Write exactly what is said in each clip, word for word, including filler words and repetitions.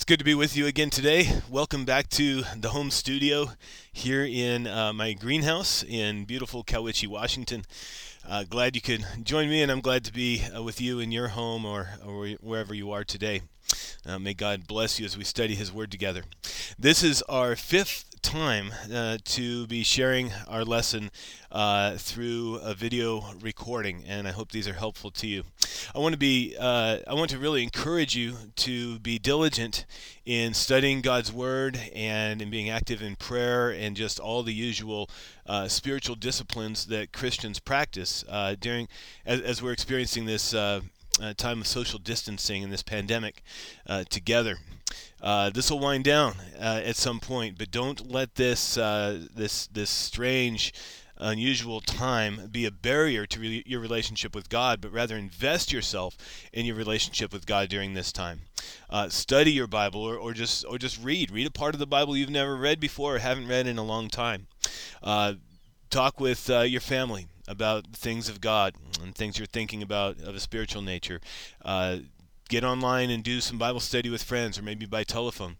It's good to be with you again today. Welcome back to the home studio here in uh, my greenhouse in beautiful Cowiche, Washington. Uh, glad you could join me, and I'm glad to be uh, with you in your home or, or wherever you are today. Uh, may God bless you as we study His Word together. This is our fifth time uh, to be sharing our lesson uh, through a video recording, and I hope these are helpful to you. I want to be, uh, I want to really encourage you to be diligent in studying God's Word and in being active in prayer and just all the usual uh, spiritual disciplines that Christians practice uh, during, as, as we're experiencing this uh, uh, time of social distancing and this pandemic uh, together. Uh, this will wind down uh, at some point, but don't let this uh, this this strange, unusual time be a barrier to re- your relationship with God, but rather invest yourself in your relationship with God during this time. Uh, study your Bible, or, or just or just read. Read a part of the Bible you've never read before or haven't read in a long time. Uh, talk with uh, your family about things of God and things you're thinking about of a spiritual nature. Uh, Get online and do some Bible study with friends, or maybe by telephone.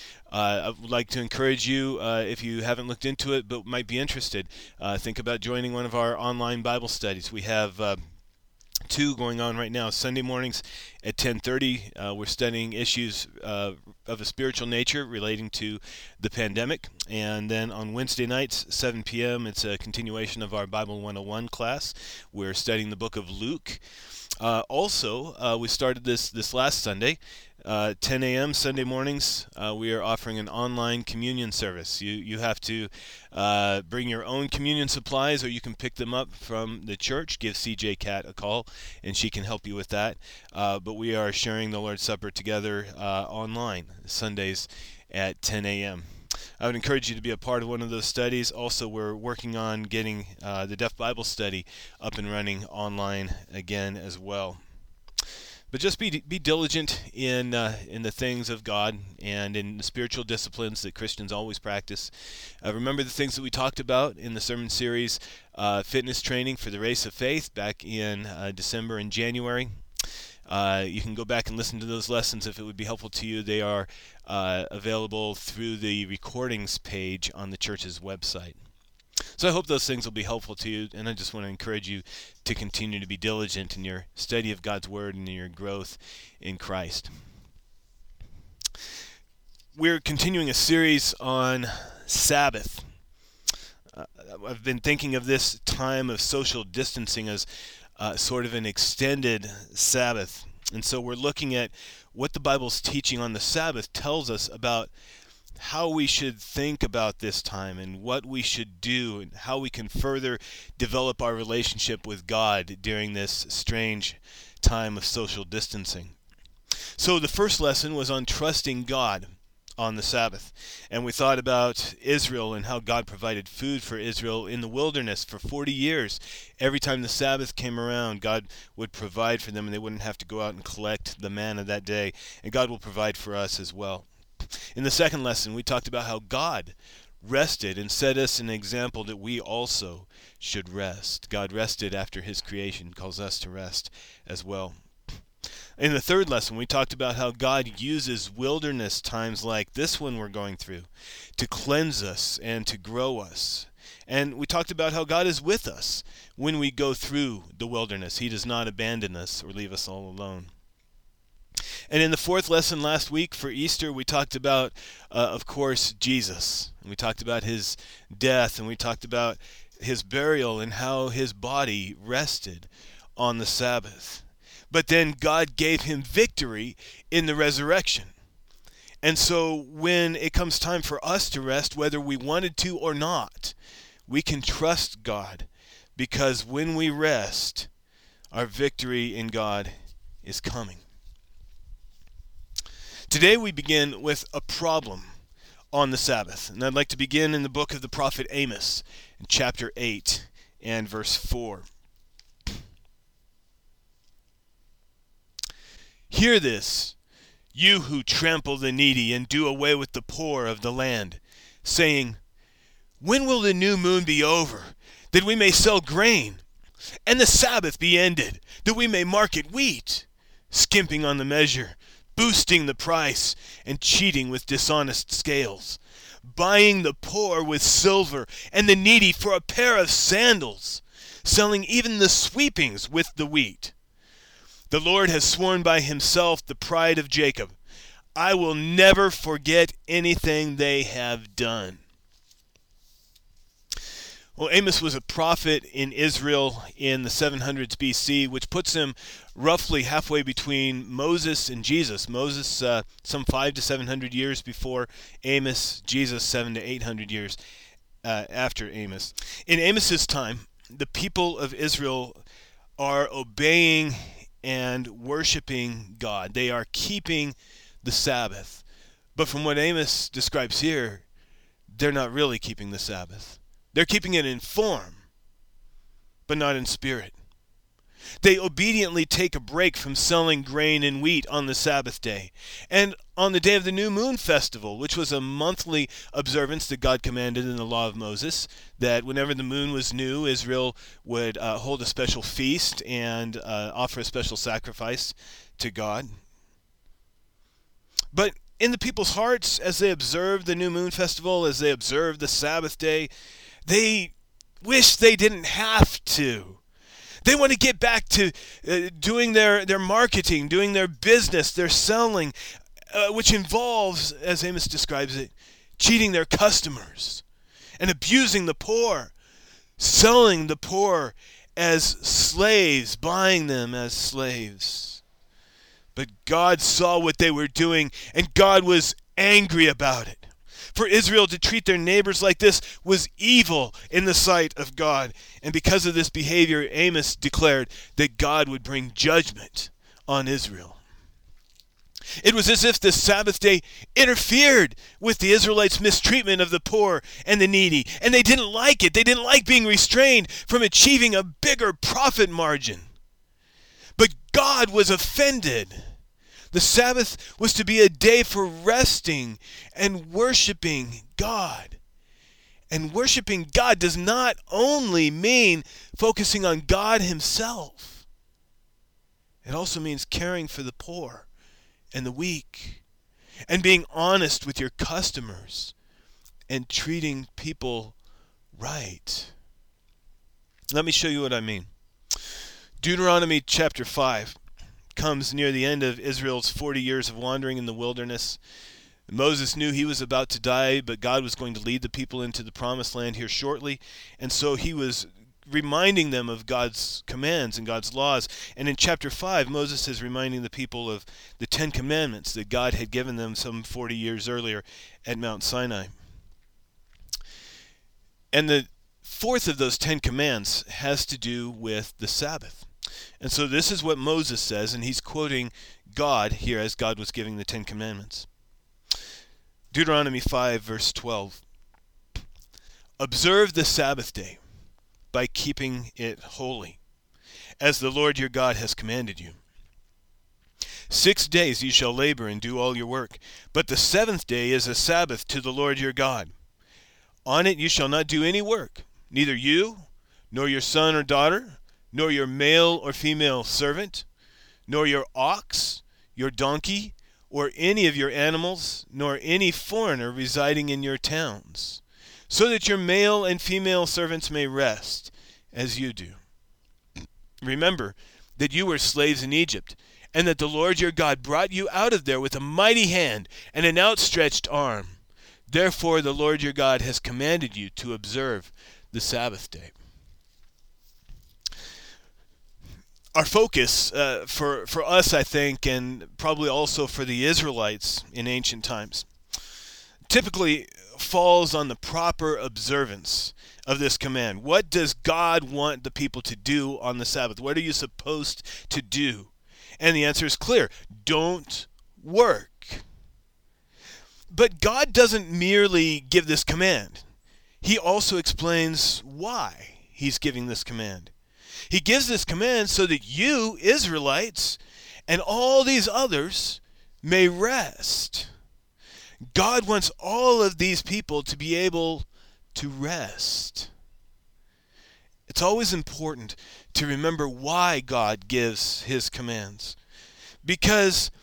Uh, I would like to encourage you, uh, if you haven't looked into it but might be interested, uh, think about joining one of our online Bible studies. We have uh, two going on right now. Sunday mornings at ten thirty, uh, we're studying issues uh, of a spiritual nature relating to the pandemic. And then on Wednesday nights, seven p.m., it's a continuation of our Bible one oh one class. We're studying the book of Luke. Uh, also, uh, we started this this last Sunday, uh, ten a.m. Sunday mornings. Uh, we are offering an online communion service. You you have to uh, bring your own communion supplies, or you can pick them up from the church. Give C J Cat a call, and she can help you with that. Uh, but we are sharing the Lord's Supper together uh, online Sundays at ten a.m. I would encourage you to be a part of one of those studies. Also, we're working on getting uh, the Deaf Bible Study up and running online again as well. But just be be diligent in uh, in the things of God and in the spiritual disciplines that Christians always practice. Uh, remember the things that we talked about in the sermon series, uh, fitness training for the race of faith back in uh, December and January. Uh, you can go back and listen to those lessons if it would be helpful to you. They are uh, available through the recordings page on the church's website. So I hope those things will be helpful to you, and I just want to encourage you to continue to be diligent in your study of God's Word and in your growth in Christ. We're continuing a series on Sabbath. Uh, I've been thinking of this time of social distancing as Uh, sort of an extended Sabbath. And so we're looking at what the Bible's teaching on the Sabbath tells us about how we should think about this time and what we should do and how we can further develop our relationship with God during this strange time of social distancing. So the first lesson was on trusting God on the Sabbath. And we thought about Israel and how God provided food for Israel in the wilderness for forty years. Every time the Sabbath came around, God would provide for them, and they wouldn't have to go out and collect the manna that day. And God will provide for us as well. In the second lesson, we talked about how God rested and set us an example that we also should rest. God rested after His creation, calls us to rest as well. In the third lesson, we talked about how God uses wilderness times like this one we're going through to cleanse us and to grow us. And we talked about how God is with us when we go through the wilderness. He does not abandon us or leave us all alone. And in the fourth lesson last week for Easter, we talked about, uh, of course, Jesus. And we talked about His death, and we talked about His burial and how His body rested on the Sabbath. But then God gave Him victory in the resurrection. And so when it comes time for us to rest, whether we wanted to or not, we can trust God, because when we rest, our victory in God is coming. Today we begin with a problem on the Sabbath. And I'd like to begin in the book of the prophet Amos, in chapter eight and verse four. Hear this, you who trample the needy and do away with the poor of the land, saying, when will the new moon be over, that we may sell grain, and the Sabbath be ended, that we may market wheat, skimping on the measure, boosting the price and cheating with dishonest scales, buying the poor with silver and the needy for a pair of sandals, selling even the sweepings with the wheat. The Lord has sworn by himself, the pride of Jacob, I will never forget anything they have done. Well, Amos was a prophet in Israel in the seven hundreds B C, which puts him roughly halfway between Moses and Jesus. Moses uh, some five to seven hundred years before Amos, Jesus seven to eight hundred years uh, after Amos. In Amos's time, the people of Israel are obeying and worshiping God. They are keeping the Sabbath. But from what Amos describes here, they're not really keeping the Sabbath. They're keeping it in form, but not in spirit. They obediently take a break from selling grain and wheat on the Sabbath day. And on the day of the New Moon Festival, which was a monthly observance that God commanded in the law of Moses, that whenever the moon was new, Israel would uh, hold a special feast and uh, offer a special sacrifice to God. But in the people's hearts, as they observed the New Moon Festival, as they observed the Sabbath day, they wish they didn't have to. They want to get back to uh, doing their, their marketing, doing their business, their selling, uh, which involves, as Amos describes it, cheating their customers and abusing the poor, selling the poor as slaves, buying them as slaves. But God saw what they were doing, and God was angry about it. For Israel to treat their neighbors like this was evil in the sight of God. And because of this behavior, Amos declared that God would bring judgment on Israel. It was as if the Sabbath day interfered with the Israelites' mistreatment of the poor and the needy. And they didn't like it. They didn't like being restrained from achieving a bigger profit margin. But God was offended. The Sabbath was to be a day for resting and worshiping God. And worshiping God does not only mean focusing on God himself. It also means caring for the poor and the weak, and being honest with your customers, and treating people right. Let me show you what I mean. Deuteronomy chapter five comes near the end of Israel's forty years of wandering in the wilderness. Moses knew he was about to die, but God was going to lead the people into the promised land here shortly, and so he was reminding them of God's commands and God's laws. And in chapter five, Moses is reminding the people of the Ten Commandments that God had given them some forty years earlier at Mount Sinai. And the fourth of those Ten Commands has to do with the Sabbath. And so this is what Moses says, and he's quoting God here as God was giving the Ten Commandments. Deuteronomy five, verse twelve. Observe the Sabbath day by keeping it holy, as the Lord your God has commanded you. Six days you shall labor and do all your work, but the seventh day is a Sabbath to the Lord your God. On it you shall not do any work, neither you, nor your son or daughter, nor your male or female servant, nor your ox, your donkey, or any of your animals, nor any foreigner residing in your towns, so that your male and female servants may rest, as you do. Remember that you were slaves in Egypt, and that the Lord your God brought you out of there with a mighty hand and an outstretched arm. Therefore the Lord your God has commanded you to observe the Sabbath day. Our focus uh, for, for us, I think, and probably also for the Israelites in ancient times, typically falls on the proper observance of this command. What does God want the people to do on the Sabbath? What are you supposed to do? And the answer is clear. Don't work. But God doesn't merely give this command. He also explains why he's giving this command. He gives this command so that you, Israelites, and all these others may rest. God wants all of these people to be able to rest. It's always important to remember why God gives his commands. Because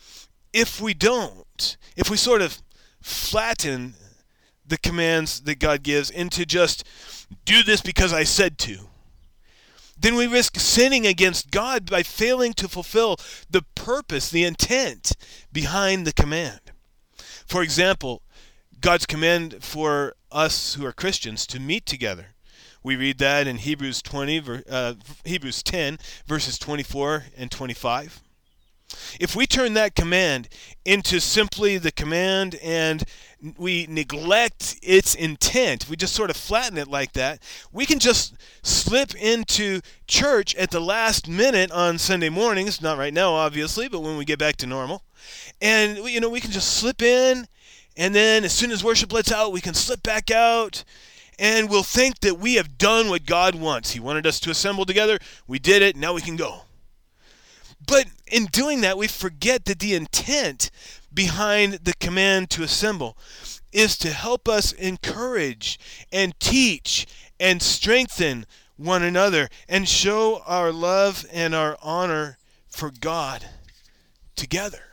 if we don't, if we sort of flatten the commands that God gives into just do this because I said to, then we risk sinning against God by failing to fulfill the purpose, the intent behind the command. For example, God's command for us who are Christians to meet together. We read that in Hebrews twenty, uh, Hebrews ten, verses twenty-four and twenty-five. If we turn that command into simply the command and we neglect its intent, we just sort of flatten it like that, we can just slip into church at the last minute on Sunday mornings, not right now obviously, but when we get back to normal. And you know, we can just slip in, and then as soon as worship lets out, we can slip back out, and we'll think that we have done what God wants. He wanted us to assemble together, we did it, now we can go. But in doing that, we forget that the intent behind the command to assemble is to help us encourage and teach and strengthen one another and show our love and our honor for God together.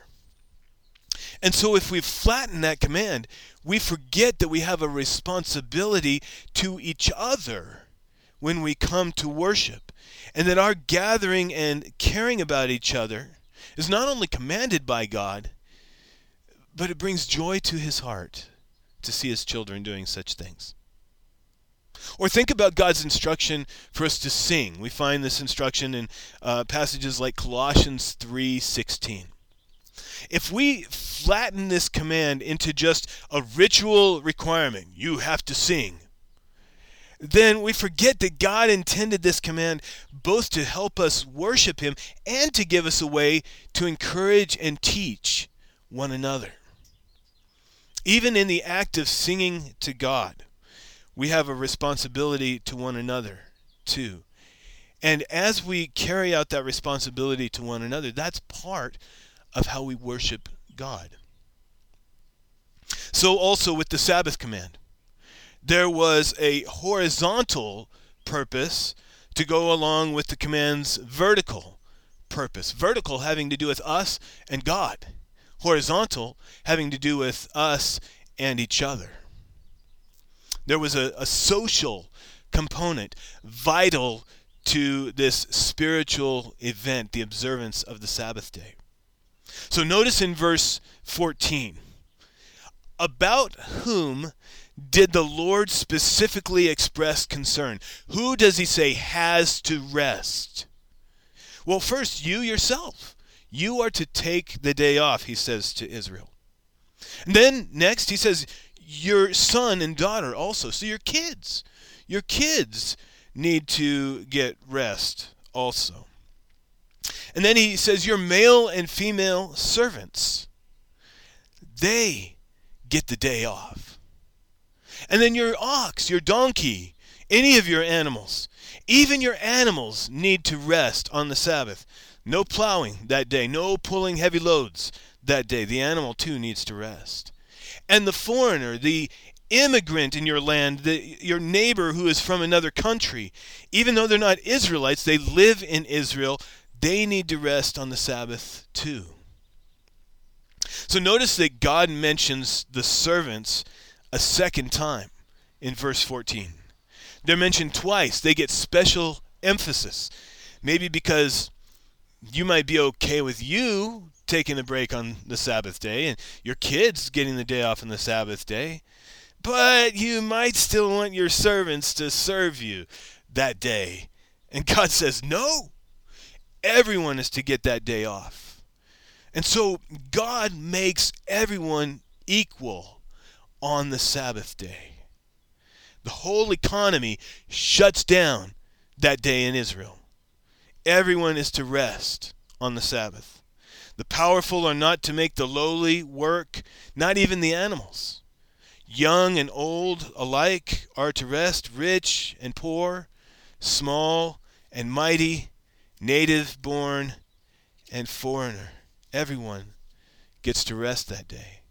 And so if we flatten that command, we forget that we have a responsibility to each other when we come to worship, and that our gathering and caring about each other is not only commanded by God, but it brings joy to his heart to see his children doing such things. Or think about God's instruction for us to sing. We find this instruction in uh, passages like Colossians three sixteen. If we flatten this command into just a ritual requirement, you have to sing, then we forget that God intended this command both to help us worship him and to give us a way to encourage and teach one another. Even in the act of singing to God, we have a responsibility to one another too. And as we carry out that responsibility to one another, that's part of how we worship God. So also with the Sabbath command, there was a horizontal purpose to go along with the command's vertical purpose. Vertical having to do with us and God. Horizontal having to do with us and each other. There was a, a social component vital to this spiritual event, the observance of the Sabbath day. So notice in verse fourteen, about whom did the Lord specifically express concern? Who does he say has to rest? Well, first, you yourself. You are to take the day off, he says to Israel. And then next, he says, your son and daughter also. So your kids. Your kids need to get rest also. And then he says, your male and female servants. They get the day off. And then your ox, your donkey, any of your animals, even your animals need to rest on the Sabbath. No plowing that day, no pulling heavy loads that day. The animal too needs to rest. And the foreigner, the immigrant in your land, the, your neighbor who is from another country, even though they're not Israelites, they live in Israel, they need to rest on the Sabbath too. So notice that God mentions the servants a second time in verse fourteen. They're mentioned twice. They get special emphasis. Maybe because you might be okay with you taking a break on the Sabbath day and your kids getting the day off on the Sabbath day, but you might still want your servants to serve you that day. And God says, no, everyone is to get that day off. And so God makes everyone equal on the Sabbath day. The whole economy shuts down that day in Israel. Everyone is to rest on the Sabbath. The powerful are not to make the lowly work, not even the animals. Young and old alike are to rest, rich and poor, small and mighty, native born and foreigner. Everyone gets to rest that day.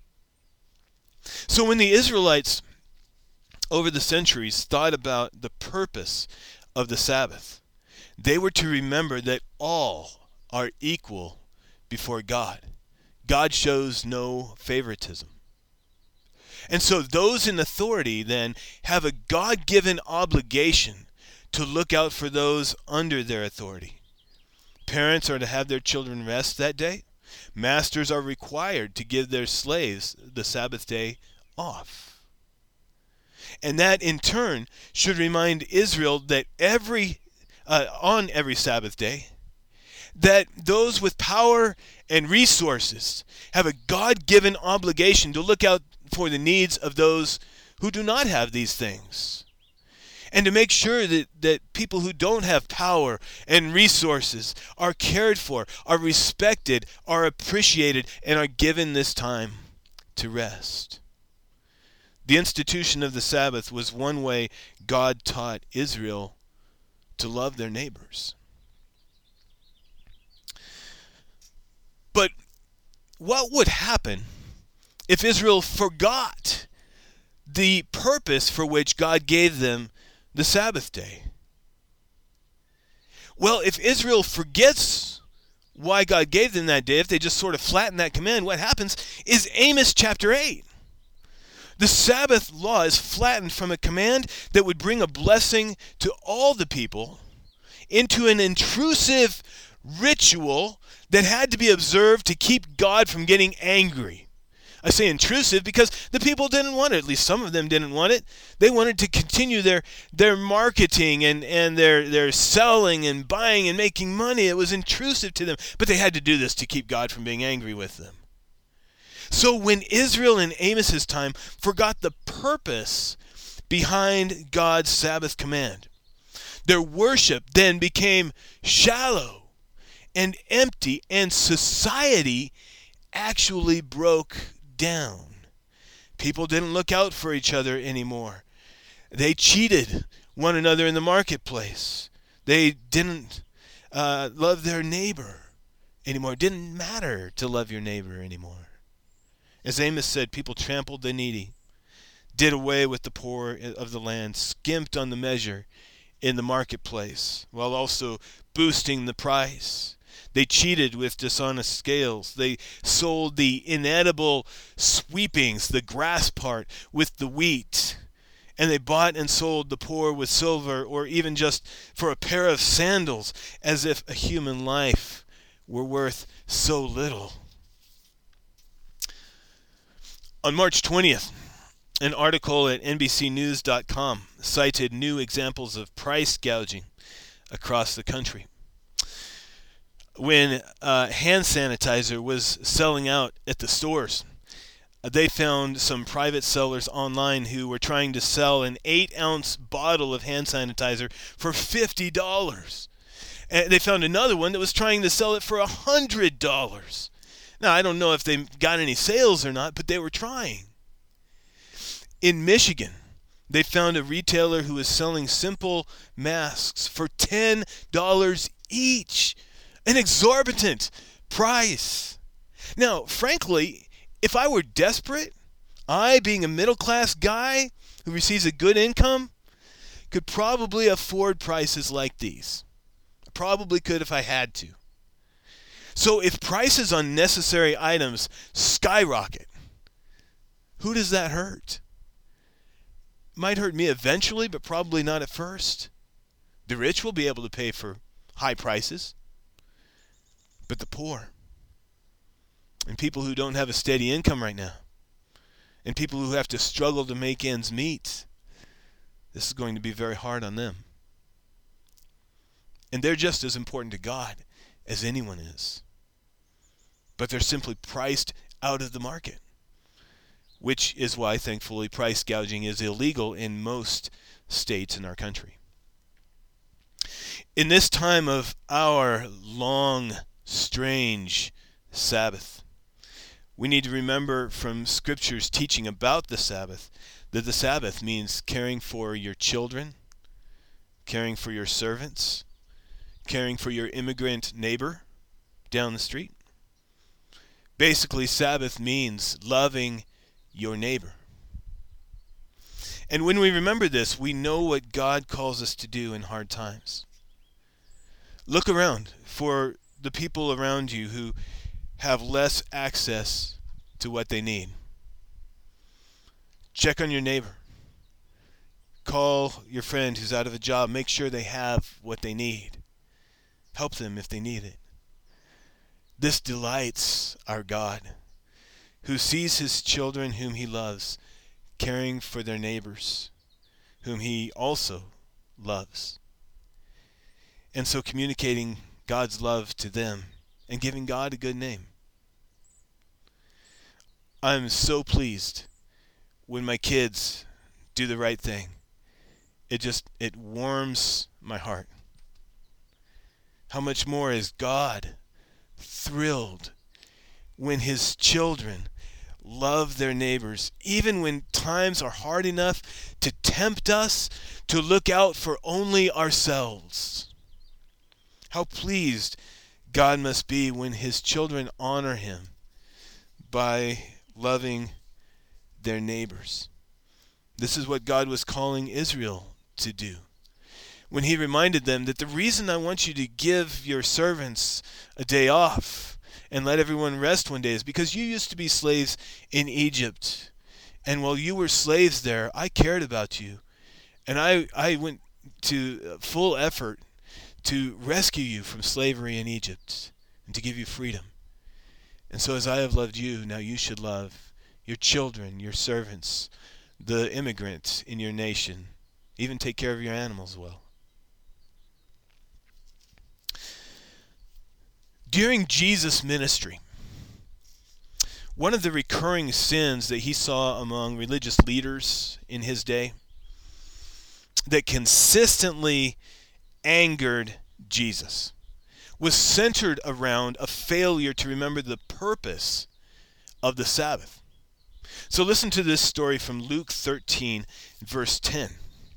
So when the Israelites over the centuries thought about the purpose of the Sabbath, they were to remember that all are equal before God. God shows no favoritism. And so those in authority then have a God-given obligation to look out for those under their authority. Parents are to have their children rest that day. Masters are required to give their slaves the Sabbath day off. And that in turn should remind Israel that every uh, on every Sabbath day, that those with power and resources have a God-given obligation to look out for the needs of those who do not have these things, and to make sure that, that people who don't have power and resources are cared for, are respected, are appreciated, and are given this time to rest. The institution of the Sabbath was one way God taught Israel to love their neighbors. But what would happen if Israel forgot the purpose for which God gave them the Sabbath day? Well, if Israel forgets why God gave them that day, if they just sort of flatten that command, what happens is Amos chapter eight. The Sabbath law is flattened from a command that would bring a blessing to all the people into an intrusive ritual that had to be observed to keep God from getting angry. I say intrusive because the people didn't want it. At least some of them didn't want it. They wanted to continue their their marketing and, and their, their selling and buying and making money. It was intrusive to them. But they had to do this to keep God from being angry with them. So when Israel in Amos's time forgot the purpose behind God's Sabbath command, their worship then became shallow and empty, and society actually broke down. People didn't look out for each other anymore. They cheated one another in the marketplace. They didn't uh, love their neighbor anymore. It didn't matter to love your neighbor anymore. As Amos said, people trampled the needy, did away with the poor of the land, skimped on the measure in the marketplace, while also boosting the price. They cheated with dishonest scales. They sold the inedible sweepings, the grass part, with the wheat. And they bought and sold the poor with silver, or even just for a pair of sandals, as if a human life were worth so little. On March twentieth, an article at N B C news dot com cited new examples of price gouging across the country. When uh, hand sanitizer was selling out at the stores, they found some private sellers online who were trying to sell an eight-ounce bottle of hand sanitizer for fifty dollars. And they found another one that was trying to sell it for one hundred dollars. Now, I don't know if they got any sales or not, but they were trying. In Michigan, they found a retailer who was selling simple masks for ten dollars each. An exorbitant price. Now, frankly, if I were desperate, I, being a middle-class guy who receives a good income, could probably afford prices like these. I probably could if I had to. So if prices on necessary items skyrocket, who does that hurt? Might hurt me eventually, but probably not at first. The rich will be able to pay for high prices, but the poor, and people who don't have a steady income right now, and people who have to struggle to make ends meet, this is going to be very hard on them. And they're just as important to God as anyone is. But they're simply priced out of the market, which is why, thankfully, price gouging is illegal in most states in our country. In this time of our long, strange Sabbath, we need to remember from Scripture's teaching about the Sabbath that the Sabbath means caring for your children, caring for your servants, caring for your immigrant neighbor down the street. Basically, Sabbath means loving your neighbor. And when we remember this, we know what God calls us to do in hard times. Look around for the people around you who have less access to what they need. Check on your neighbor. Call your friend who's out of a job. Make sure they have what they need. Help them if they need it. This delights our God, who sees his children whom he loves, caring for their neighbors, whom he also loves. And so communicating God's love to them and giving God a good name. I'm so pleased when my kids do the right thing. It just, it warms my heart. How much more is God thrilled when his children love their neighbors, even when times are hard enough to tempt us to look out for only ourselves. How pleased God must be when his children honor him by loving their neighbors. This is what God was calling Israel to do when he reminded them that the reason I want you to give your servants a day off and let everyone rest one day is because you used to be slaves in Egypt. And while you were slaves there, I cared about you. And I, I went to full effort to rescue you from slavery in Egypt and to give you freedom. And so as I have loved you, now you should love your children, your servants, the immigrants in your nation. Even take care of your animals well. During Jesus' ministry, one of the recurring sins that he saw among religious leaders in his day that consistently angered Jesus was centered around a failure to remember the purpose of the Sabbath. So listen to this story from Luke thirteen, verse ten.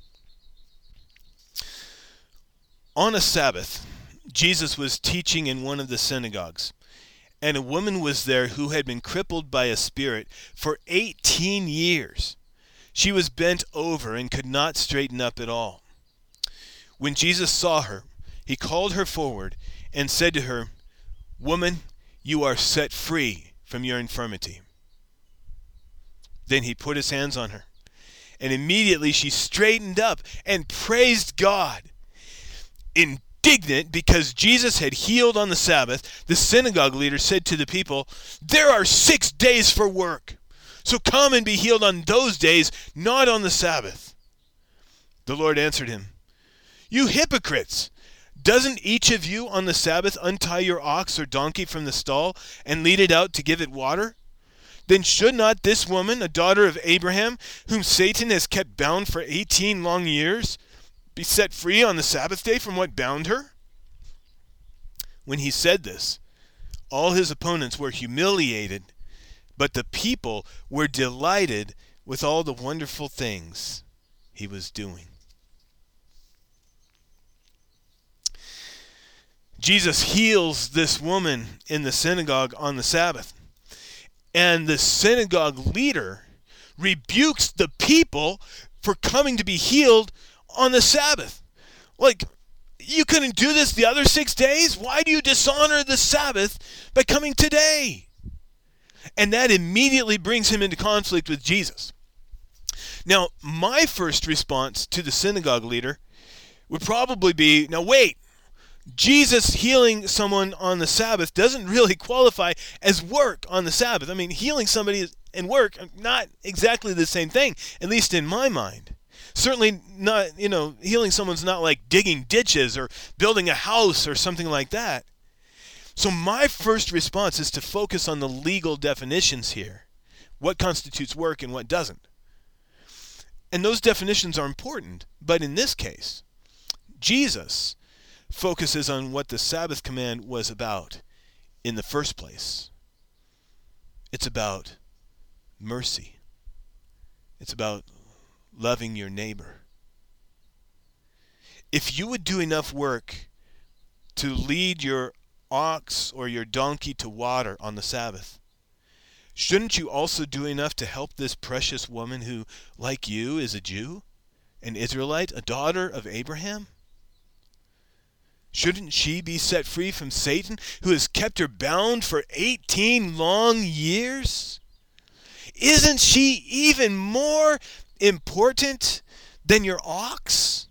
On a Sabbath, Jesus was teaching in one of the synagogues, and a woman was there who had been crippled by a spirit for eighteen years. She was bent over and could not straighten up at all. When Jesus saw her, he called her forward and said to her, "Woman, you are set free from your infirmity." Then he put his hands on her, and immediately she straightened up and praised God. Indignant because Jesus had healed on the Sabbath, the synagogue leader said to the people, "There are six days for work, so come and be healed on those days, not on the Sabbath." The Lord answered him, "You hypocrites! Doesn't each of you on the Sabbath untie your ox or donkey from the stall and lead it out to give it water? Then should not this woman, a daughter of Abraham, whom Satan has kept bound for eighteen long years, be set free on the Sabbath day from what bound her?" When he said this, all his opponents were humiliated, but the people were delighted with all the wonderful things he was doing. Jesus heals this woman in the synagogue on the Sabbath, and the synagogue leader rebukes the people for coming to be healed on the Sabbath. Like, you couldn't do this the other six days? Why do you dishonor the Sabbath by coming today? And that immediately brings him into conflict with Jesus. Now, my first response to the synagogue leader would probably be, now wait, Jesus healing someone on the Sabbath doesn't really qualify as work on the Sabbath. I mean, healing somebody and work are not exactly the same thing, at least in my mind. Certainly not, you know, healing someone's not like digging ditches or building a house or something like that. So my first response is to focus on the legal definitions here. What constitutes work and what doesn't. And those definitions are important, but in this case, Jesus focuses on what the Sabbath command was about in the first place. It's about mercy. It's about loving your neighbor. If you would do enough work to lead your ox or your donkey to water on the Sabbath, shouldn't you also do enough to help this precious woman who, like you, is a Jew, an Israelite, a daughter of Abraham? Shouldn't she be set free from Satan, who has kept her bound for eighteen long years? Isn't she even more important than your ox?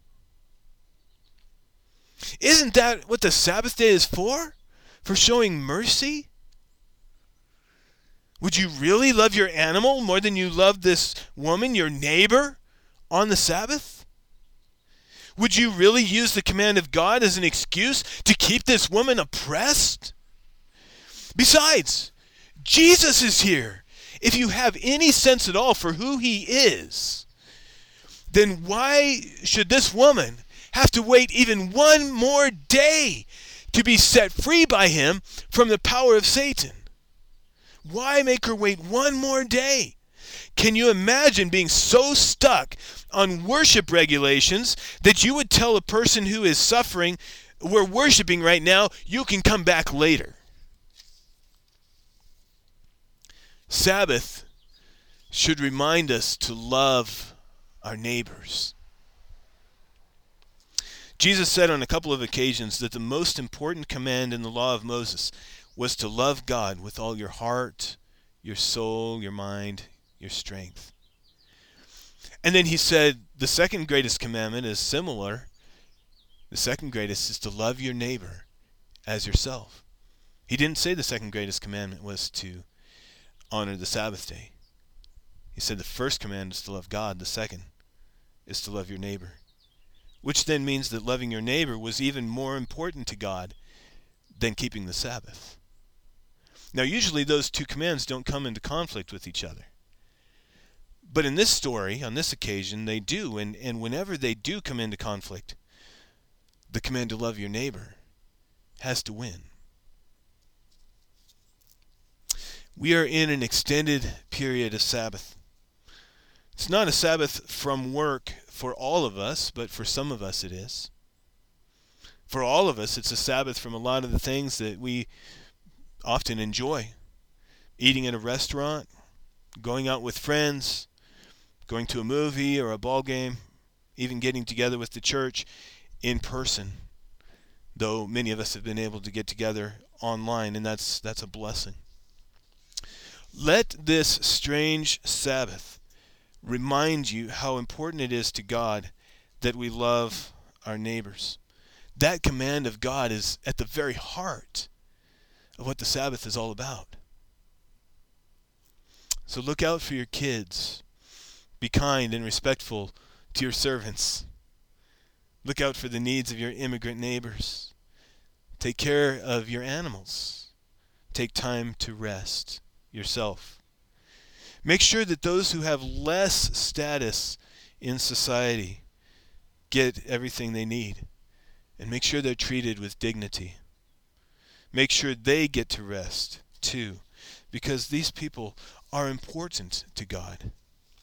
Isn't that what the Sabbath day is for? For showing mercy? Would you really love your animal more than you love this woman, your neighbor, on the Sabbath? Would you really use the command of God as an excuse to keep this woman oppressed? Besides, Jesus is here. If you have any sense at all for who he is, then why should this woman have to wait even one more day to be set free by him from the power of Satan? Why make her wait one more day? Can you imagine being so stuck on worship regulations that you would tell a person who is suffering, we're worshiping right now, you can come back later? Sabbath should remind us to love our neighbors. Jesus said on a couple of occasions that the most important command in the law of Moses was to love God with all your heart, your soul, your mind, your strength. And then he said the second greatest commandment is similar. The second greatest is to love your neighbor as yourself. He didn't say the second greatest commandment was to honor the Sabbath day. He said the first command is to love God. The second is to love your neighbor. Which then means that loving your neighbor was even more important to God than keeping the Sabbath. Now, usually those two commands don't come into conflict with each other. But in this story, on this occasion, they do. And, and whenever they do come into conflict, the command to love your neighbor has to win. We are in an extended period of Sabbath. It's not a Sabbath from work for all of us, but for some of us it is. For all of us, it's a Sabbath from a lot of the things that we often enjoy. Eating at a restaurant, going out with friends, going to a movie or a ball game, even getting together with the church in person. Though many of us have been able to get together online, and that's that's a blessing. Let this strange Sabbath remind you how important it is to God that we love our neighbors. That command of God is at the very heart of what the Sabbath is all about. So look out for your kids. Be kind and respectful to your servants. Look out for the needs of your immigrant neighbors. Take care of your animals. Take time to rest yourself. Make sure that those who have less status in society get everything they need. And make sure they're treated with dignity. Make sure they get to rest too, because these people are important to God.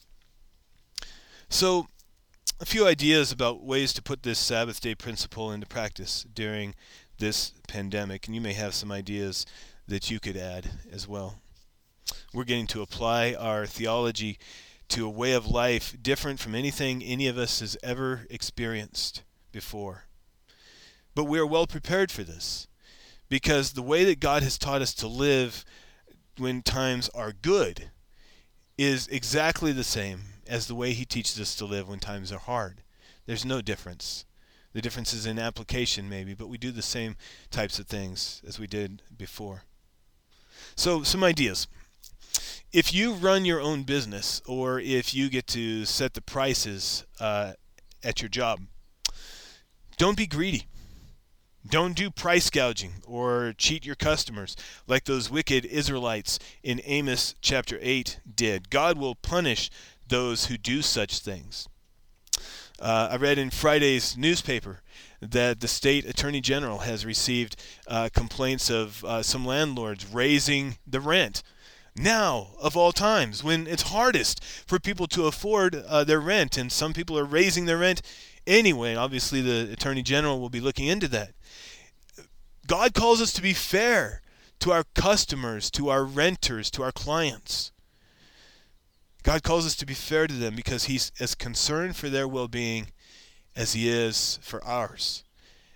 So, a few ideas about ways to put this Sabbath day principle into practice during this pandemic, and you may have some ideas that you could add as well. We're getting to apply our theology to a way of life different from anything any of us has ever experienced before. But we are well prepared for this, because the way that God has taught us to live when times are good is exactly the same as the way he teaches us to live when times are hard. There's no difference. The difference is in application maybe, but we do the same types of things as we did before. So, some ideas. If you run your own business, or if you get to set the prices uh, at your job, don't be greedy. Don't do price gouging or cheat your customers like those wicked Israelites in Amos chapter eight did. God will punish those who do such things. Uh, I read in Friday's newspaper that the state attorney general has received uh, complaints of uh, some landlords raising the rent. Now, of all times, when it's hardest for people to afford uh, their rent, and some people are raising their rent anyway. Obviously, the attorney general will be looking into that. God calls us to be fair to our customers, to our renters, to our clients. God calls us to be fair to them because he's as concerned for their well-being as he is for ours.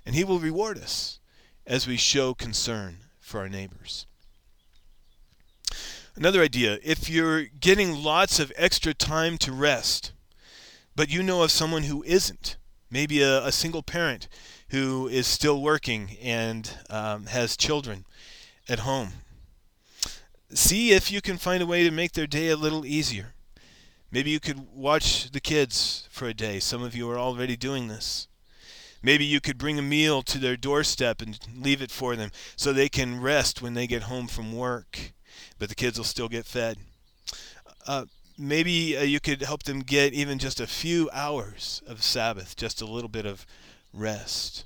And he will reward us as we show concern for our neighbors. Another idea, if you're getting lots of extra time to rest, but you know of someone who isn't, maybe a, a single parent who is still working and um, has children at home, see if you can find a way to make their day a little easier. Maybe you could watch the kids for a day. Some of you are already doing this. Maybe you could bring a meal to their doorstep and leave it for them so they can rest when they get home from work, but the kids will still get fed. Uh, maybe uh, you could help them get even just a few hours of Sabbath, just a little bit of rest.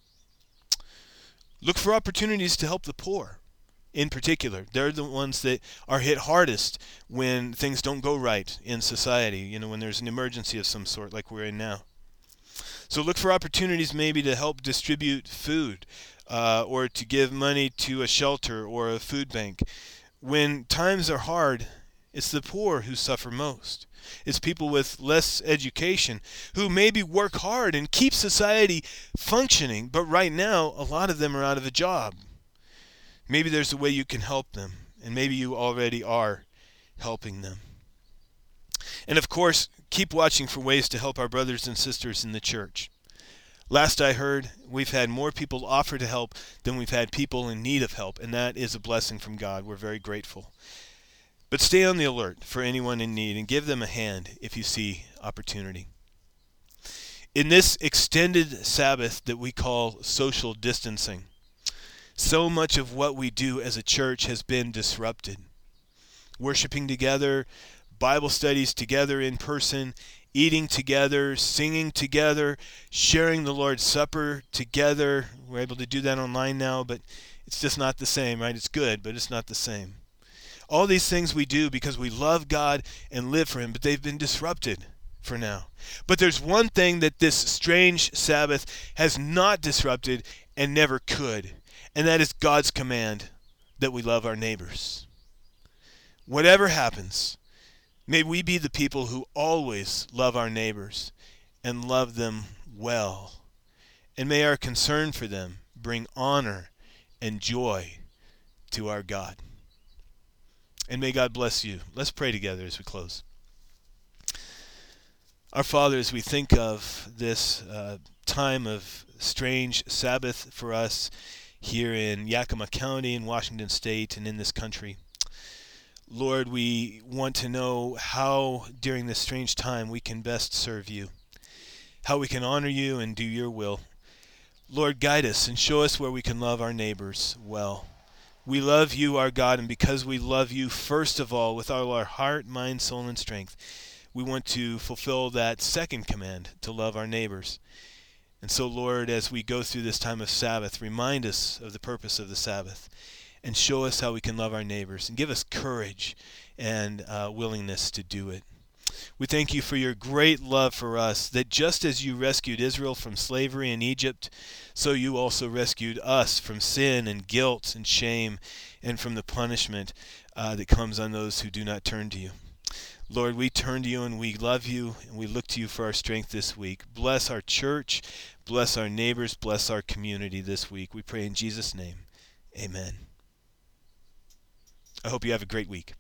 Look for opportunities to help the poor. In particular, they're the ones that are hit hardest when things don't go right in society, you know, when there's an emergency of some sort like we're in now. So look for opportunities maybe to help distribute food uh, or to give money to a shelter or a food bank. When times are hard, it's the poor who suffer most. It's people with less education who maybe work hard and keep society functioning, but right now a lot of them are out of a job. Maybe there's a way you can help them, and maybe you already are helping them. And of course, keep watching for ways to help our brothers and sisters in the church. Last I heard, we've had more people offer to help than we've had people in need of help, and that is a blessing from God. We're very grateful. But stay on the alert for anyone in need and give them a hand if you see opportunity. In this extended Sabbath that we call social distancing, so much of what we do as a church has been disrupted. Worshiping together, Bible studies together in person, eating together, singing together, sharing the Lord's Supper together. We're able to do that online now, but it's just not the same, right? It's good, but it's not the same. All these things we do because we love God and live for Him, but they've been disrupted for now. But there's one thing that this strange Sabbath has not disrupted and never could. And that is God's command that we love our neighbors. Whatever happens, may we be the people who always love our neighbors and love them well. And may our concern for them bring honor and joy to our God. And may God bless you. Let's pray together as we close. Our Father, as we think of this uh, time of strange Sabbath for us, here in Yakima County, in Washington State, and in this country. Lord, we want to know how, during this strange time, we can best serve you, how we can honor you and do your will. Lord, guide us and show us where we can love our neighbors well. We love you, our God, and because we love you, first of all, with all our heart, mind, soul, and strength, we want to fulfill that second command, to love our neighbors. And so, Lord, as we go through this time of Sabbath, remind us of the purpose of the Sabbath and show us how we can love our neighbors and give us courage and uh, willingness to do it. We thank you for your great love for us, that just as you rescued Israel from slavery in Egypt, so you also rescued us from sin and guilt and shame and from the punishment uh, that comes on those who do not turn to you. Lord, we turn to you and we love you and we look to you for our strength this week. Bless our church, bless our neighbors, bless our community this week. We pray in Jesus' name. Amen. I hope you have a great week.